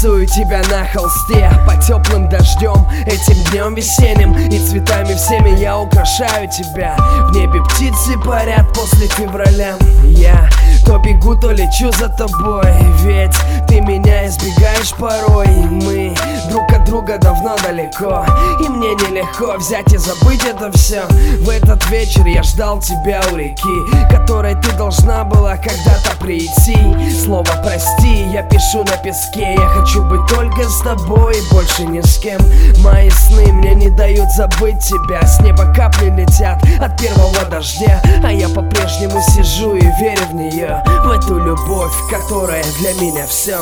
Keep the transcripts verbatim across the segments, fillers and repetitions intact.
рисую тебя на холсте под теплым дождем, этим днем весенним, и цветами всеми я украшаю тебя. В небе птицы парят после февраля. Я то бегу, то лечу за тобой, ведь ты меня избегаешь порой. Мы друг от друга давно далеко, и мне нелегко взять и забыть это все. В этот вечер я ждал тебя у реки, которой ты должна была когда-то прийти. Слово прости я пишу на песке, я хочу быть только с тобой и больше ни с кем. Мои сны мне не дают забыть тебя, с неба капли летят от первого дождя, а я по-прежнему сижу и верю в нее, в эту любовь, которая для меня все.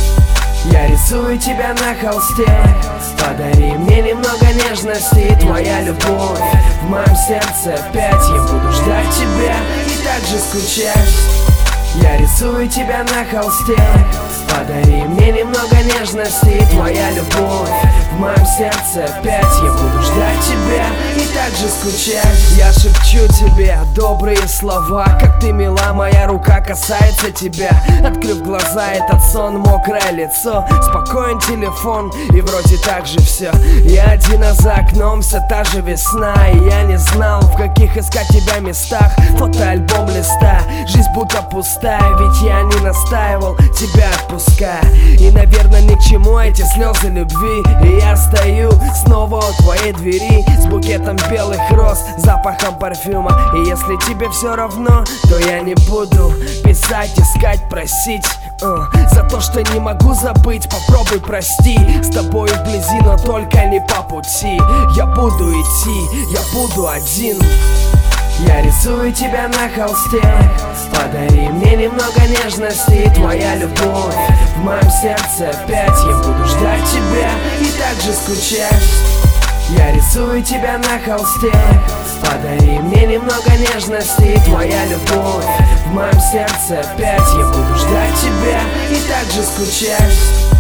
Я рисую тебя на холсте, подари мне немного нежности, твоя любовь в моем сердце опять. Я буду ждать тебя и также скучать. Я рисую тебя на холсте, подари мне немного нежности, твоя любовь в моем сердце опять. Я буду ждать тебя и также скучать. Я шепчу тебе добрые слова, как ты мила, моя рука касается тебя. Открыв глаза, этот сон, мокрое лицо, спокоен телефон и вроде так же все. Я один, а за окном все та же весна, и я не знал, в каких искать тебя местах. Фотоальбом листа, жизнь будто пустая, ведь я не настаивал, тебя отпуская. И, наверное, ни к чему эти слезы любви. И я стою снова у твоей двери с букетом белых роз, запахом парфюма. И если тебе все равно, то я не буду писать, искать, просить uh, за то, что не могу забыть, попробуй прости. С тобой вблизи, но только не по пути. Я буду идти, я буду один. Я рисую тебя на холсте, подари мне немного нежности, твоя любовь в моем сердце опять. Я буду ждать тебя и также скучать. Я рисую тебя на холсте, подари мне немного нежности, твоя любовь в моем сердце опять. Я буду ждать тебя и также скучать.